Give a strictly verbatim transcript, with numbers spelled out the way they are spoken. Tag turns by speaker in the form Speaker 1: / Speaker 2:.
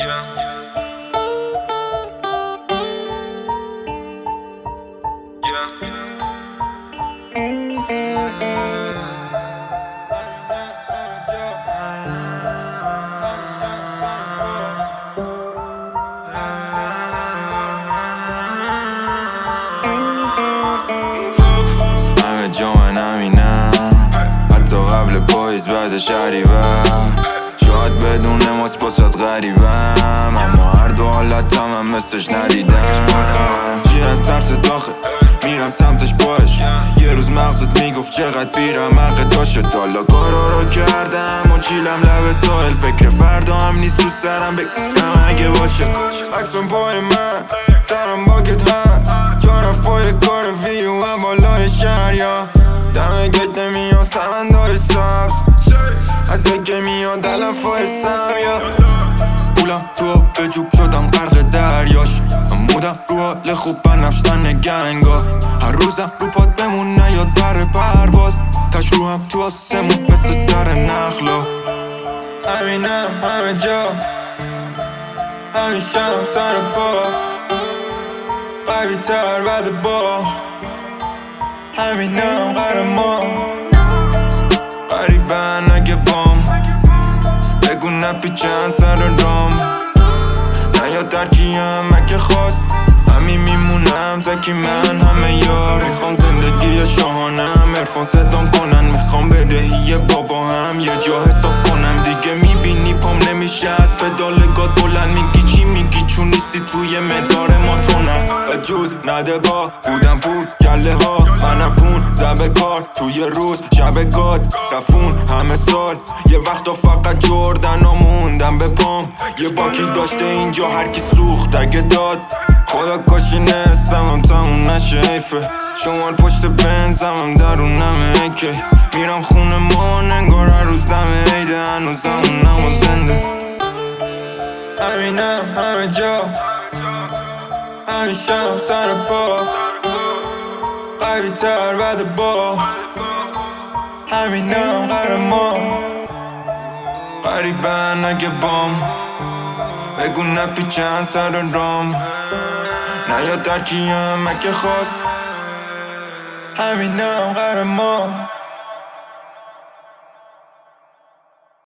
Speaker 1: همه جا من همینم، حتی قبل پاییز بعد شهریور. شاید بدون ماست باسات غریبم، اما هر دو حالتم هم مثلش ندیدم. چی از ترس داخل میرم سمتش باش، یه روز مغزت میگفت چقدر پیرم حق داشت. حالا کارا رو کردم و چیلم لب ساحل، فکر فردا هم نیست تو سرم بگم اگه باشه. عکسم پای من سرم باکت هم جا رفت پای کار ویو هم بالای شهر، یا دم گت نمیان سمندای سبز از اگه میان دلفای سم، یا پولم تو به جوب شدم غرق دریاش. مودم رو حال خوب بنفشتن گنگا، هر روزم رو پاد بمونه یاد بر پرواز، تش رو هم تو آسمون مثل سر نخلا. همینم همه جا، همیشم سر پا، قوی تر بعد باز. همینم قهرمان، قریبن اگه بام بگو نپیچن سر رام. نه یا ترکیم اگه خواست همین میمونم زکی من همه یار. میخوام زندگی شاهانم عرفان صدام کنن، میخوام بدهی بابا هم یه جا حساب کنم. دیگه میبینی پام نمیشه از پدال گاز بلند، میگی چی میگی چون نیستی توی مدار ما تو نه. جوز نده با بودم پول گله ها، منم پون زبه کار توی روز شب گاد رفون همه سال. یه وقتا فقط جردن ها موندم به پام، یه باکی داشته اینجا هر کی سوخت اگه داد. خدا کاشی نستم هم تموم نشه حیفه، شمال پشت بنزم هم درونم ایکه. میرم خونه مان انگار هر روز دم عیده، هنوز همونم و زنده. همینم همه جا، همیشم سر پا، قوی تر بعد باز. همینم قهرمان، قریبن اگه بام بگو نپیچن سر رام. نه یا ترکیم اگه خواست همینم قهرمان.